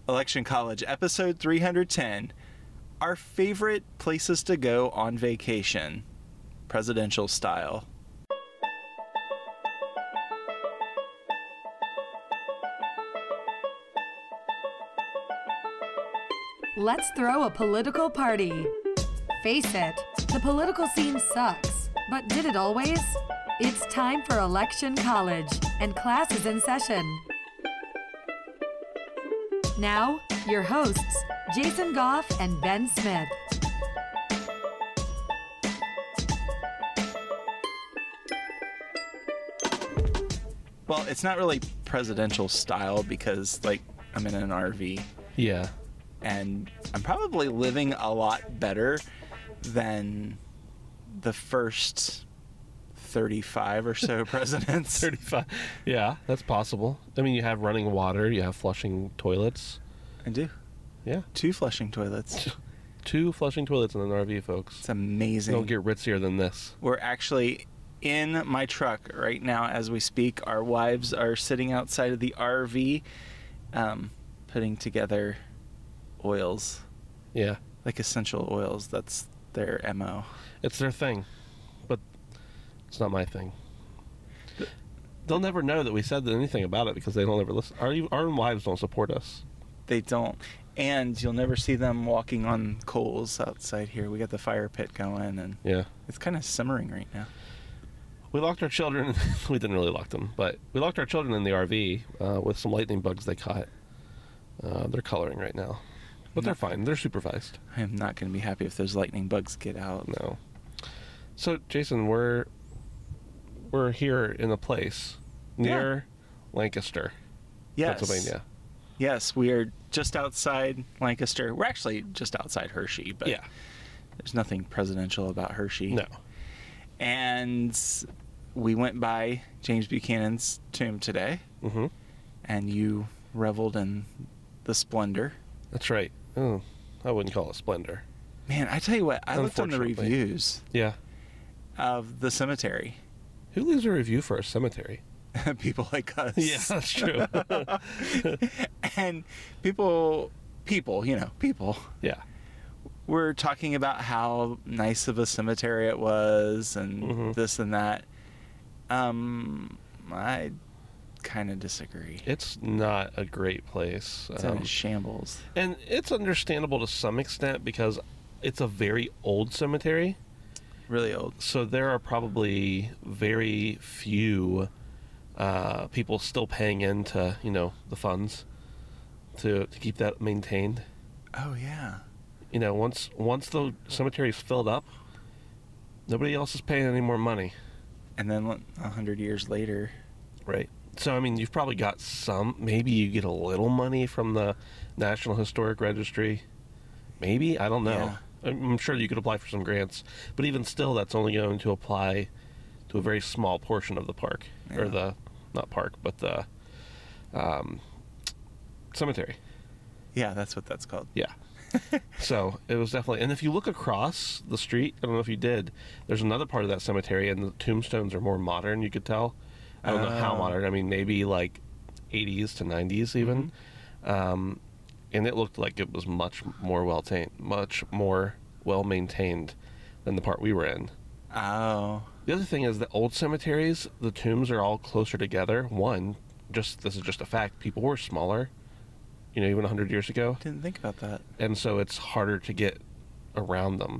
Election College, episode 310. Our favorite places to go on vacation, presidential style. Let's throw a political party. Face it, the political scene sucks, but did it always? It's time for Election College, and class is in session. Now, your hosts, Jason Goff and Ben Smith. Well, it's not really presidential style because, like, I'm in an RV. Yeah. And I'm probably living a lot better than the first 35 or so presidents. 35. Yeah, that's possible. I mean, you have running water, you have flushing toilets. I do. Yeah. 2 flushing toilets. 2 flushing toilets in an RV, folks. It's amazing. Don't get ritzier than this. We're actually in my truck right now as we speak. Our wives are sitting outside of the RV putting together oils. Yeah. Like essential oils. That's their MO. It's their thing. But it's not my thing. They'll never know that we said anything about it because they don't ever listen. Our own wives don't support us. They don't. And you'll never see them walking on coals outside here. We got the fire pit going, and yeah, it's kind of simmering right now. We locked our children. We didn't really lock them, but we locked our children in the RV with some lightning bugs they caught. They're coloring right now. But they're fine. They're supervised. I am not going to be happy if those lightning bugs get out. No. So, Jason, we're here in a place near Lancaster, yes. Pennsylvania. Yes, we are just outside Lancaster. We're actually just outside Hershey, but yeah, there's nothing presidential about Hershey. No. And we went by James Buchanan's tomb today, and you reveled in the splendor. That's right. Oh, I wouldn't call it splendor. Man, I tell you what, I looked on the reviews of the cemetery. Who leaves a review for a cemetery? People like us. Yeah, that's true. And people, Yeah. were talking about how nice of a cemetery it was and this and that. I kind of disagree. It's not a great place. It's in a shambles. And it's understandable to some extent because it's a very old cemetery. Really old. So there are probably very few people still paying into, the funds to keep that maintained. Oh, yeah. Once the cemetery is filled up, nobody else is paying any more money. And then 100 years later. Right. So, I mean, you've probably got maybe you get a little money from the National Historic Registry. Maybe, I don't know. Yeah. I'm sure you could apply for some grants, but even still, that's only going to apply to a very small portion of the park, or not park, but the cemetery. Yeah, that's what that's called. Yeah. So it was definitely, and if you look across the street, I don't know if you did, there's another part of that cemetery, and the tombstones are more modern, you could tell. I don't know how modern. I mean, maybe like 80s to 90s even. And it looked like it was much more well maintained than the part we were in. Oh. The other thing is the old cemeteries, the tombs are all closer together. This is just a fact, people were smaller, even 100 years ago. Didn't think about that. And so it's harder to get around them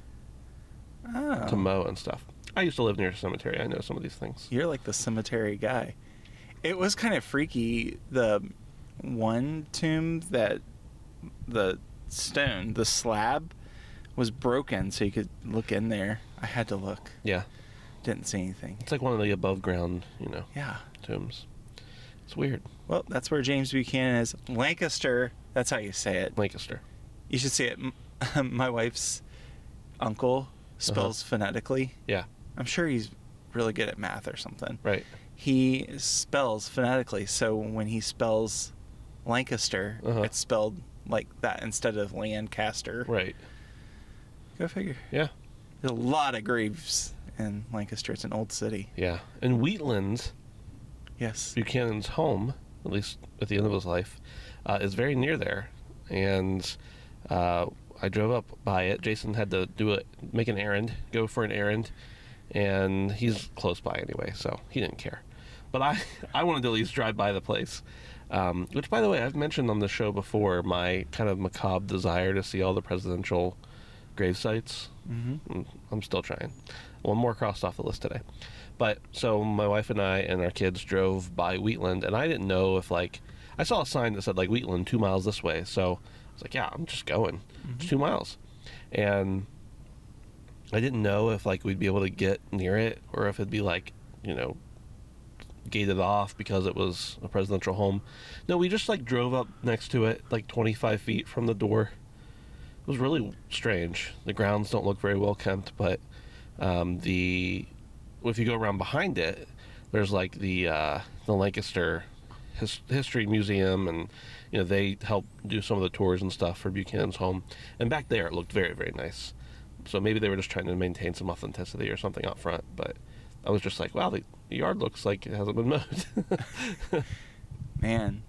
to mow and stuff. I used to live near a cemetery. I know some of these things. You're like the cemetery guy. It was kind of freaky. The one tomb that the slab was broken so you could look in there. I had to look. Yeah. Didn't see anything. It's like one of the above ground, yeah, tombs. It's weird. Well, that's where James Buchanan is. Lancaster, that's how you say it. Lancaster. You should see it. My wife's uncle spells phonetically. Yeah. I'm sure he's really good at math or something. Right. He spells phonetically, so when he spells Lancaster, it's spelled like that instead of Lancaster. Right. Go figure. Yeah. There's a lot of graves in Lancaster. It's an old city. Yeah. And Wheatland, yes, Buchanan's home, at least at the end of his life, is very near there. And I drove up by it. Jason had to make an errand, go for an errand, and he's close by anyway, so he didn't care. But I wanted to at least drive by the place, which, by the way, I've mentioned on the show before, my kind of macabre desire to see all the presidential grave sites. Mm-hmm. I'm still trying. One more crossed off the list today. But so my wife and I and our kids drove by Wheatland, and I didn't know if, like, I saw a sign that said, like, Wheatland 2 miles this way, so I was like, yeah, I'm just going. Mm-hmm. It's 2 miles. And I didn't know if, like, we'd be able to get near it, or if it'd be, like, you know, gated off because it was a presidential home. No, we just, like, drove up next to it, like 25 feet from the door. It was really strange. The grounds don't look very well kept, but if you go around behind it, there's, like, the Lancaster History Museum, and, you know, they help do some of the tours and stuff for Buchanan's home. And back there, it looked very, very nice. So maybe they were just trying to maintain some authenticity or something out front, but I was just like, wow, the yard looks like it hasn't been mowed. Man,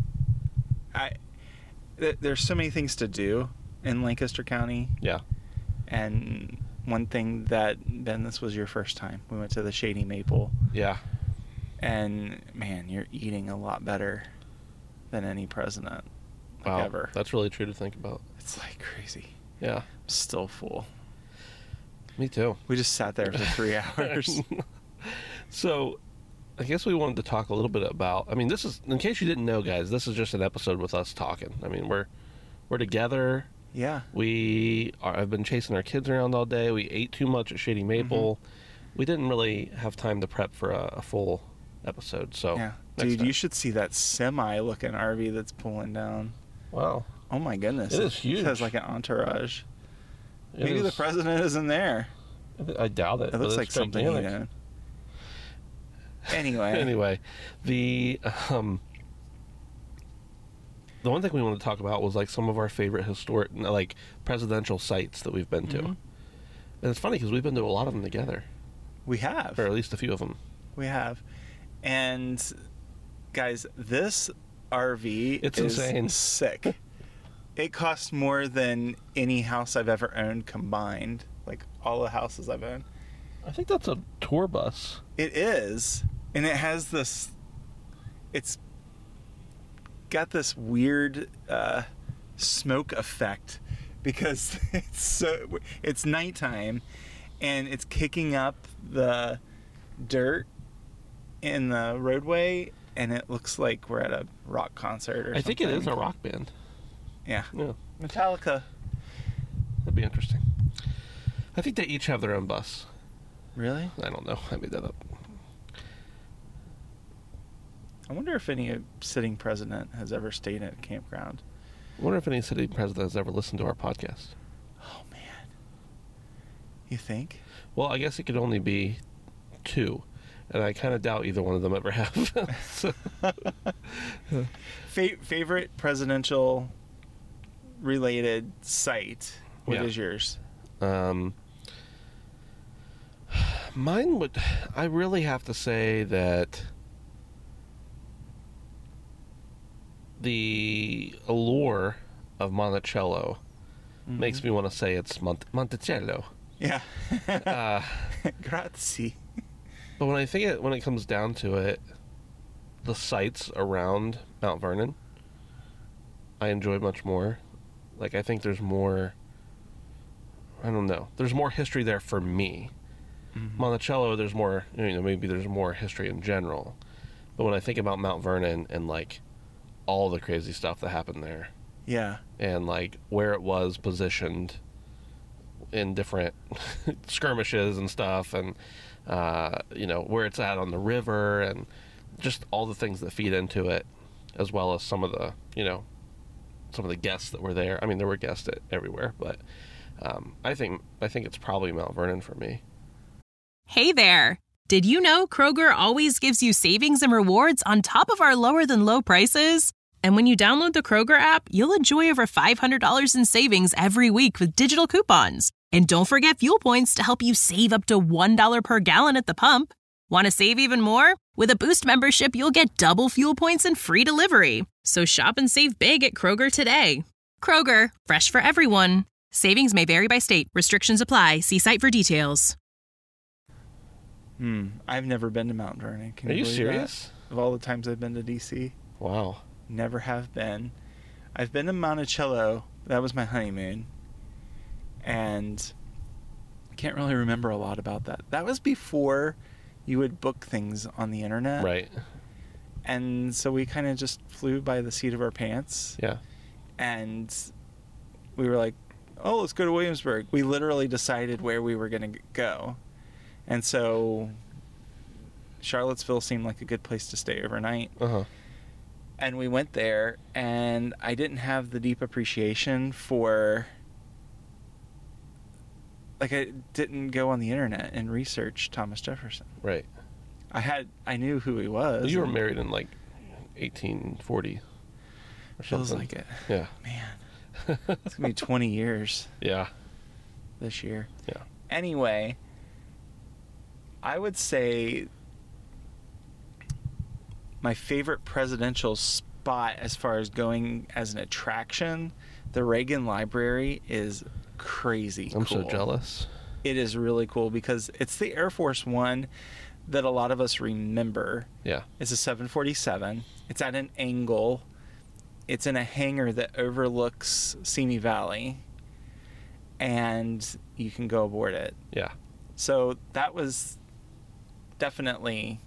there's so many things to do in Lancaster County. Yeah. And one thing that, Ben, this was your first time. We went to the Shady Maple. Yeah. And, man, you're eating a lot better than any president, like, wow, ever. That's really true to think about. It's, like, crazy. Yeah. I'm still full. Me too. We just sat there for 3 hours. So, I guess we wanted to talk a little bit about, I mean, this is, in case you didn't know, guys, this is just an episode with us talking. I mean, we're together. Yeah. I've been chasing our kids around all day. We ate too much at Shady Maple. Mm-hmm. We didn't really have time to prep for a full episode, so. Yeah. Dude, you should see that semi-looking RV that's pulling down. Wow. Oh, my goodness. It is huge. It has, like, an entourage. Maybe the president isn't there. I doubt it. It looks like something, you know. Anyway, the one thing we wanted to talk about was, like, some of our favorite historic, like, presidential sites that we've been to. Mm-hmm. And it's funny because we've been to a lot of them together. We have. Or at least a few of them. We have. And, guys, this RV is insane. Sick. It costs more than any house I've ever owned combined. Like, all the houses I've owned. I think that's a tour bus. It is. And it has this... It's got this weird smoke effect because it's nighttime and it's kicking up the dirt in the roadway, and it looks like we're at a rock concert or something. I think it is a rock band. Yeah. Yeah. Metallica. That'd be interesting. I think they each have their own bus. Really? I don't know. I made that up. I wonder if any sitting president has ever stayed at a campground. I wonder if any sitting president has ever listened to our podcast. Oh, man. You think? Well, I guess it could only be 2. And I kind of doubt either one of them ever have. Favorite presidential related site? What is yours? Mine would... I really have to say that the allure of Monticello makes me want to say it's Monticello. Yeah. Grazie. But when it comes down to it, the sites around Mount Vernon, I enjoy much more. Like, I think there's more... I don't know. There's more history there for me. Mm-hmm. Monticello, there's more... maybe there's more history in general. But when I think about Mount Vernon and, like, all the crazy stuff that happened there... Yeah. And, like, where it was positioned in different skirmishes and stuff, and... where it's at on the river, and just all the things that feed into it, as well as some of the, some of the guests that were there. I mean, there were guests everywhere, but I think it's probably Mount Vernon for me. Hey there! Did you know Kroger always gives you savings and rewards on top of our lower than low prices? And when you download the Kroger app, you'll enjoy over $500 in savings every week with digital coupons. And don't forget fuel points to help you save up to $1 per gallon at the pump. Want to save even more? With a Boost membership, you'll get double fuel points and free delivery. So shop and save big at Kroger today. Kroger, fresh for everyone. Savings may vary by state. Restrictions apply. See site for details. I've never been to Mount Vernon. Can Are you believe serious? that? Of all the times I've been to DC, Wow. never have been. I've been to Monticello. That was my honeymoon. And I can't really remember a lot about that. That was before you would book things on the internet. Right. And so we kind of just flew by the seat of our pants. Yeah. And we were like, oh, let's go to Williamsburg. We literally decided where we were going to go. And so Charlottesville seemed like a good place to stay overnight. Uh-huh. And we went there, and I didn't have the deep appreciation for... Like, I didn't go on the internet and research Thomas Jefferson. Right. I knew who he was. You were married in like 1840 or Feels something. like it. Yeah. Man. It's going to be 20 years Yeah. this year. Yeah. Anyway, I would say my favorite presidential spot as far as going as an attraction, the Reagan Library, is crazy I'm cool. so jealous. It is really cool because it's the Air Force One that a lot of us remember. Yeah. It's a 747. It's at an angle. It's in a hangar that overlooks Simi Valley, and you can go aboard it. Yeah. So that was definitely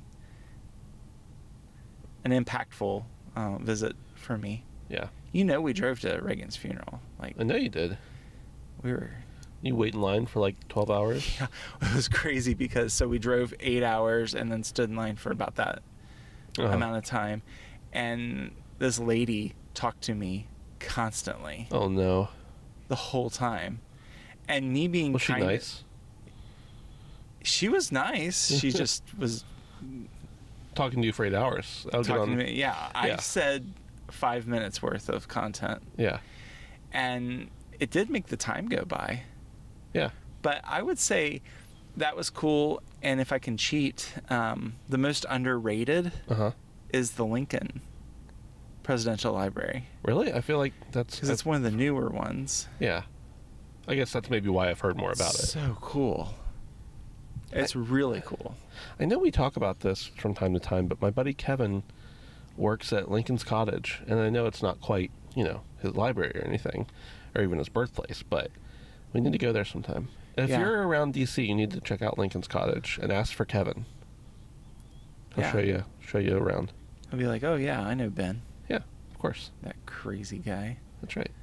an impactful visit for me. Yeah. You know, we drove to Reagan's funeral. Like, I know you did. we were... You wait in line for like 12 hours? Yeah, it was crazy because we drove 8 hours and then stood in line for about that amount of time. And this lady talked to me constantly Oh, no. the whole time. And me being Was she kind nice? She was nice. She just was Talking to you for 8 hours. I'll get talking on. to me. Yeah, I Yeah. said 5 minutes worth of content. Yeah. And it did make the time go by. Yeah. But I would say that was cool. And if I can cheat, the most underrated Uh-huh. is the Lincoln Presidential Library. Really? I feel like that's... Because it's one of the newer ones. Yeah. I guess that's maybe why I've heard more about it. So cool. It's really cool. I know we talk about this from time to time, but my buddy Kevin works at Lincoln's Cottage, and I know it's not quite, his library or anything, or even his birthplace, but we need to go there sometime. If Yeah. you're around DC, you need to check out Lincoln's Cottage and ask for Kevin. He'll Yeah. show you around. I'll be like, oh yeah, I know Ben. Yeah, of course. That crazy guy. That's right.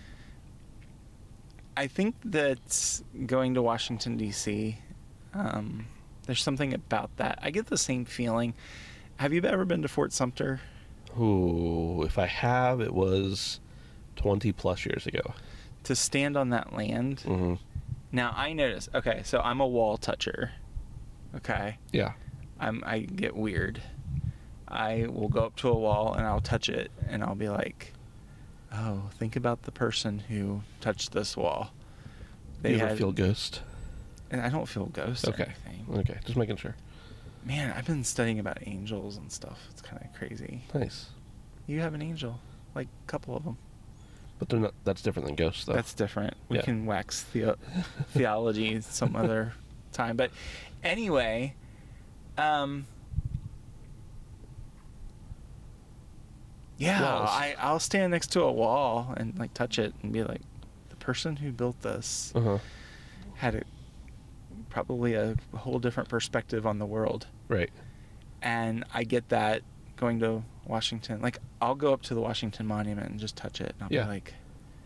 I think that going to Washington, D.C., there's something about that. I get the same feeling. Have you ever been to Fort Sumter? Ooh, if I have, it was 20 plus years ago. To stand on that land. Mm-hmm. Now, I notice, okay, so I'm a wall toucher. Okay? Yeah. I get weird. I will go up to a wall and I'll touch it and I'll be like, oh, think about the person who touched this wall. You ever feel ghost? And I don't feel ghosts or Okay. anything. Okay, just making sure. Man, I've been studying about angels and stuff. It's kind of crazy. Nice. You have an angel, like a couple of them. But they're not. That's different than ghosts, though. That's different. We Yeah. can wax theology some other time. But anyway, yeah, Walls. I'll stand next to a wall and like touch it and be like, the person who built this Uh-huh. had probably a whole different perspective on the world. Right. And I get that going to Washington. Like, I'll go up to the Washington Monument and just touch it. And I'll Yeah. be like,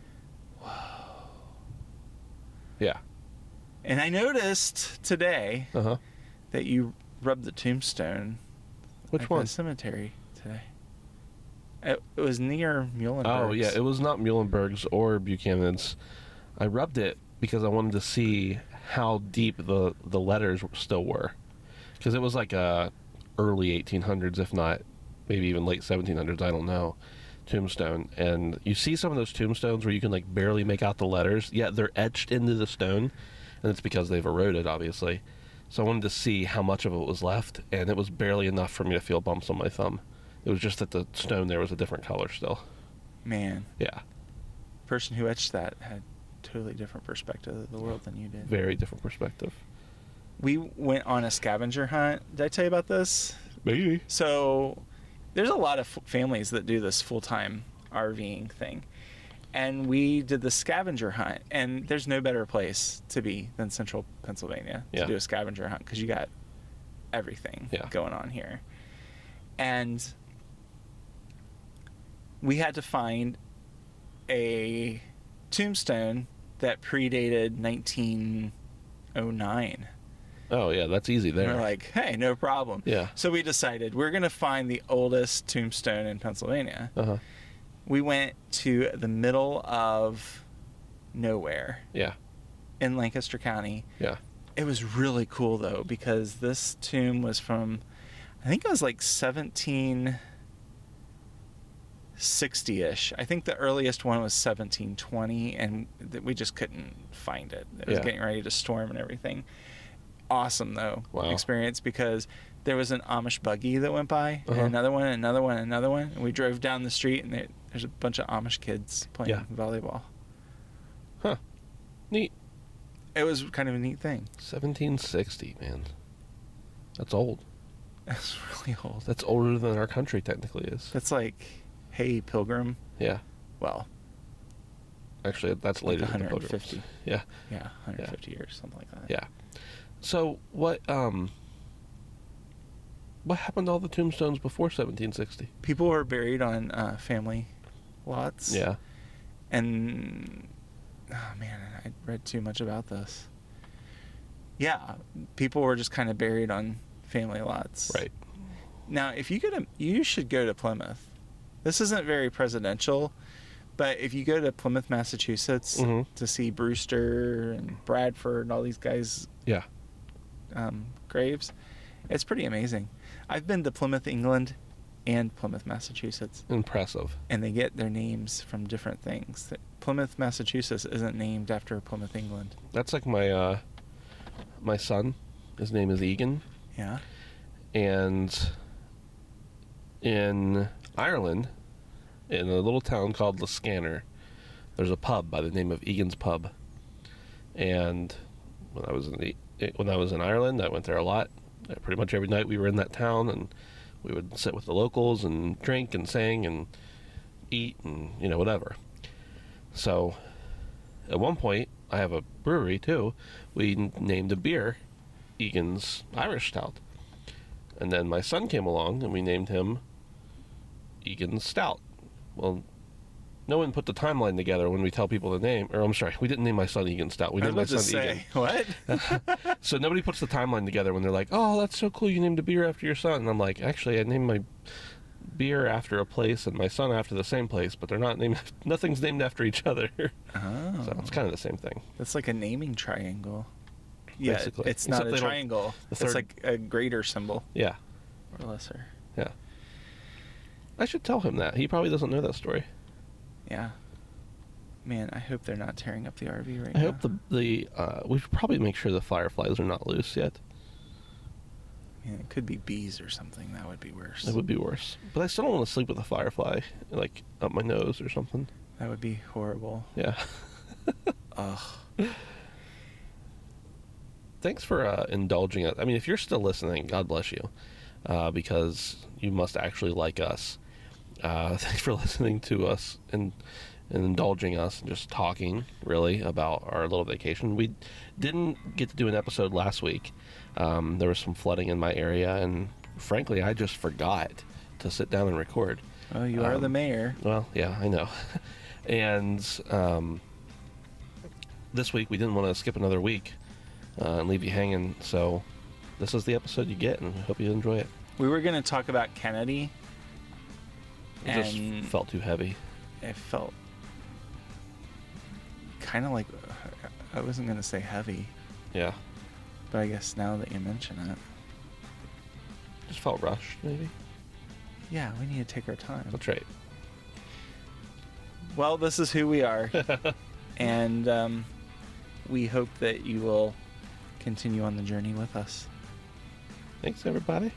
Yeah. and I noticed today Uh-huh. that you rubbed the tombstone Which at one? the cemetery today. It was near Muhlenberg's. Oh, yeah. It was not Muhlenberg's or Buchanan's. I rubbed it because I wanted to see how deep the letters still were. Because it was like a early 1800s, if not maybe even late 1700s, I don't know, tombstone. And you see some of those tombstones where you can like barely make out the letters, yet they're etched into the stone. And it's because they've eroded, obviously. So I wanted to see how much of it was left, and it was barely enough for me to feel bumps on my thumb. It was just that the stone there was a different color still. Man, Yeah, the person who etched that had totally different perspective of the world than you did. very different perspective. We went on a scavenger hunt. Did I tell you about this? Maybe. So there's a lot of families that do this full-time RVing thing. And we did the scavenger hunt, and there's no better place to be than central Pennsylvania to Yeah. do a scavenger hunt, because you got everything Yeah. going on here. And we had to find a tombstone that predated 1909. Oh yeah, that's easy And there. we're like, hey, no problem. Yeah. So we decided we're going to find the oldest tombstone in Pennsylvania. Uh-huh. We went to the middle of nowhere Yeah. in Lancaster County. Yeah. It was really cool, though, because this tomb was from, I think it was like 1760-ish. I think the earliest one was 1720, and we just couldn't find it. It was Yeah. getting ready to storm and everything. Awesome, though, Wow. experience, because there was an Amish buggy that went by, Uh-huh. and another one, and another one, and another one, and we drove down the street, and there's a bunch of Amish kids playing Yeah. volleyball. Huh. Neat. It was kind of a neat thing. 1760, man. That's old. It's really old. That's older than our country technically is. That's like, hey, Pilgrim. Yeah. Well, Actually, that's like later than the 150. Pilgrims. Yeah. Yeah, 150 years, something like that. Yeah. So what happened to all the tombstones before 1760? People were buried on family lots. Yeah. And, oh man, I read too much about this. Yeah, people were just kind of buried on family lots. Right. Now, if you you should go to Plymouth. This isn't very presidential, but if you go to Plymouth, Massachusetts, Mhm. to see Brewster and Bradford and all these guys' Yeah. graves, it's pretty amazing. I've been to Plymouth, England, and Plymouth, Massachusetts, Impressive. and they get their names from different things. Plymouth, Massachusetts isn't named after Plymouth, England. That's like my my son. His name is Egan, Yeah. and in Ireland, in a little town called Liscannor, there's a pub by the name of Egan's Pub. And when I was in Ireland, I went there a lot. Pretty much every night we were in that town, and we would sit with the locals and drink and sing and eat and whatever. So at one point, I have a brewery too. We named a beer Egan's Irish Stout. And then my son came along and we named him Egan's Stout. Well, no one put the timeline together when we tell people the name. Or I'm sorry, we didn't name my son Egan Stout. We I was named my about to son say, Egan. what? So nobody puts the timeline together when they're like, "Oh, that's so cool! You named a beer after your son." And I'm like, "Actually, I named my beer after a place and my son after the same place, but they're not named. Nothing's named after each other." Oh. So it's kind of the same thing. That's like a naming triangle. Yeah, Basically. it's not Except a they don't- triangle. the It's third- like a greater symbol Yeah, or lesser. yeah. I should tell him that. He probably doesn't know that story. Yeah. Man, I hope they're not tearing up the RV right I now. hope we should probably make sure the fireflies are not loose yet. I mean, it could be bees or something. That would be worse. That would be worse. But I still don't want to sleep with a firefly, like, up my nose or something. That would be horrible. Yeah. Ugh. Thanks for indulging us. I mean, if you're still listening, God bless you, because you must actually like us. Thanks for listening to us and indulging us and just talking, really, about our little vacation. We didn't get to do an episode last week. There was some flooding in my area, and frankly, I just forgot to sit down and record. Well, you are the mayor. Well, yeah, I know. And this week, we didn't want to skip another week and leave you hanging, so this is the episode you get, and I hope you enjoy it. We were going to talk about Kennedy. It just And felt too heavy. it felt kind of like, I wasn't going to say heavy, Yeah. but I guess now that you mention it, Just felt rushed, maybe. yeah, we need to take our time. That's right. Well, this is who we are. And we hope that you will continue on the journey with us. Thanks, everybody.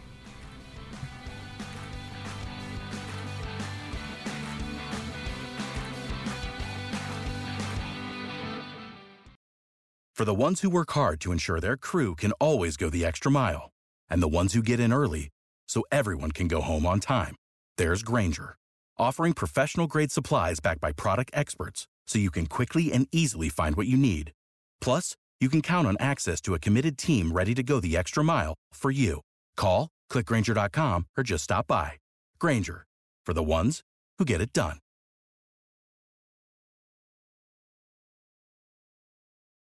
For the ones who work hard to ensure their crew can always go the extra mile, and the ones who get in early so everyone can go home on time, there's Grainger, offering professional-grade supplies backed by product experts so you can quickly and easily find what you need. Plus, you can count on access to a committed team ready to go the extra mile for you. Call, click Grainger.com, or just stop by. Grainger, for the ones who get it done.